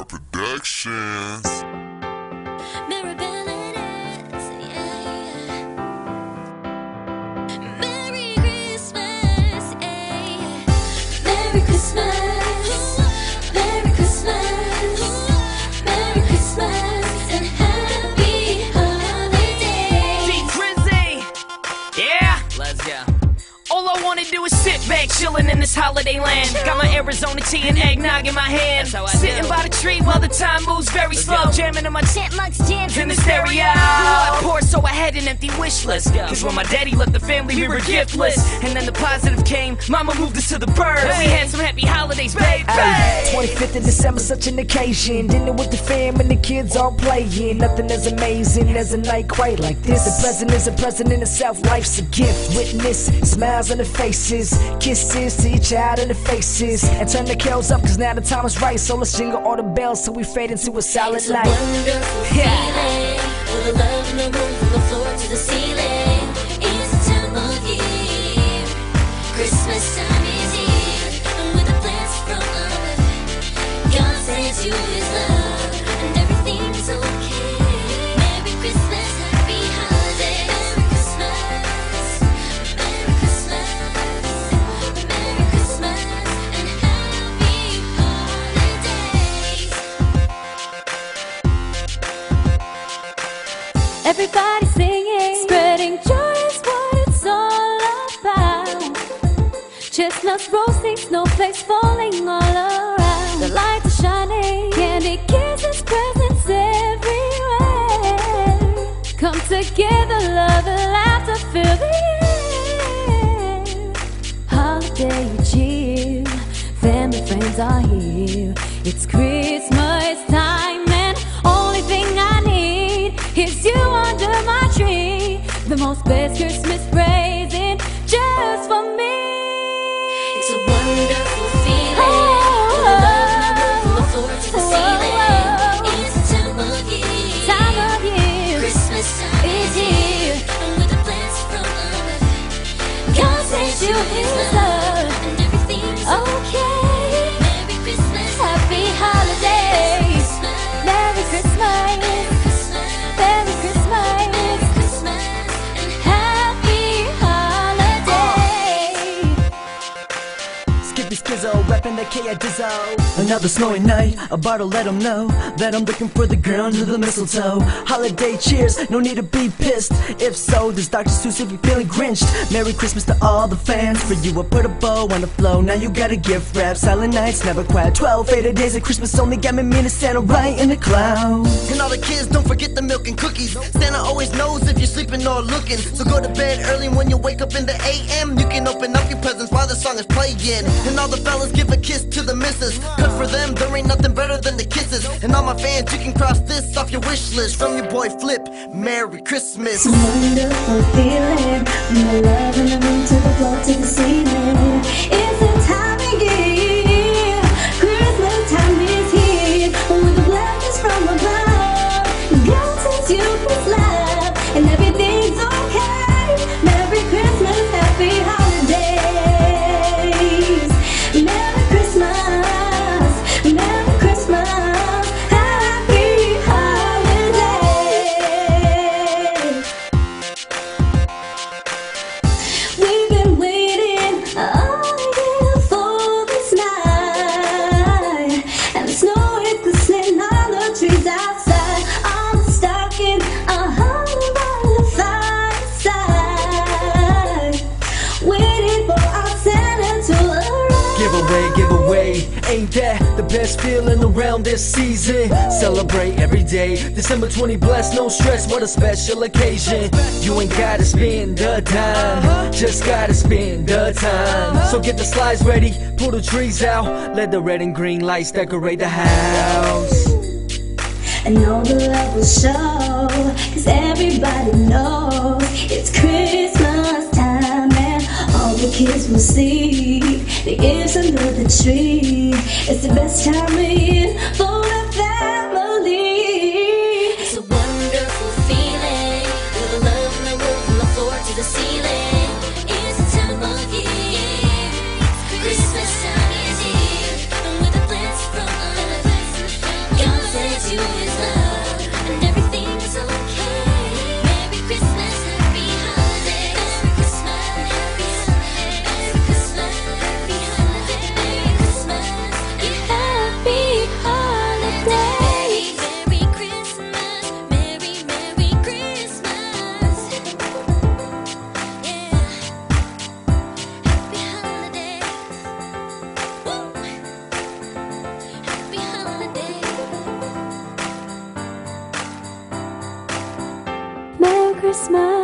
Productions. Merry Christmas, Merry Christmas, Merry Christmas, Merry Christmas, and Happy Holidays. Drizzy, yeah, let's go. All I wanna do is sit back, chillin' in this holiday land. Got my Arizona tea and eggnog in my hand. Sitting by the tree while the time moves very slow. Jamming to my chipmunks jams in the stereo. I pour so I had an empty wish list. Cause when my daddy left the family, we were giftless. And then the positive came, mama moved us to the birds. We had some happy holidays, baby. 25th of December, such an occasion. Dinner with the fam and the kids all playing. Nothing as amazing as a night quite like this. The present is a present in itself, life's a gift. Witness, smiles on the faces, kisses to each child in the faces. And turn the carols up, cause now the time is right. So let's jingle all the bells till we fade into a solid It's a light. wonderful feeling, with the love in the room from the floor to the ceiling. It's the time of year, Christmas time is here, and with the plans from above, God sends you His love, and everything's okay. Merry Christmas, Happy Holidays. Merry Christmas, Merry Christmas, Merry Christmas, and Happy Holidays. Everybody singing, spreading joy is what it's all about. Chestnuts roasting, snowflakes falling all around. The lights are shining, candy kisses, presents everywhere. Come together, love and laughter fill the air. Holiday cheer, family friends are here. It's Christmas time and only thing I need is you under my tree. The most best Christmas present just for me. It's a wonderful feeling, with the love in the room from the floor to the ceiling. It's the time of year, Time of year Christmas time is here, and with the plans from above, God sends you His love, and everything's okay. Merry Christmas, Happy holidays. Merry Christmas, Merry Christmas, Merry Christmas, Merry Christmas, and Happy holidays. Skippy Skizzo, rapping the K at Dizzo. Another snowy night, about to let them know that I'm looking for the girl under the mistletoe. Holiday cheers, no need to be pissed. If so, this Dr. Seuss if you're feeling grinched. Merry Christmas to all the fans. For you I put a bow on the flow, now you got a gift wrap. Silent nights never quiet, 12 faded days of Christmas only got me meaning Santa right in the clouds. And all the kids, don't forget the milk and cookies. Santa always knows if you're sleeping or looking. So go to bed early. When you wake up in the AM, you can open up your presents while the song is playing. And all the fellas, give a kiss to the missus, cause for them there ain't nothing better than the kisses. And all my fans, you can cross this off your wish list. From your boy Flip, Merry Christmas. It's a wonderful feeling, from the love in the room to the floor to the ceiling. It's the time of year, Christmas time is here, with the blessings from above. God sends you His love, and everything's okay. Merry Christmas, Happy Holidays. Merry Christmas, Merry Christmas, Happy Holidays. We've been waiting all year for this night, and the snow is glistening on the trees outside. On the stocking, hung by the fireside, waiting for our Santa to arrive. Give away, ain't that the best feeling around this season? Celebrate every day, December 20 blessed, no stress, what a special occasion. You ain't gotta spend a dime, just gotta spend the time. So get the slides ready, pull the trees out, let the red and green lights decorate the house. And all the love will show, cause everybody knows it's Christmas time, and all the kids will see the gifts under the tree. It's the best time of year for the family. It's a wonderful feeling, with the love in the room from the floor to the ceiling. It's the time of year, Christmas time is here, and with the plans from above, Christmas.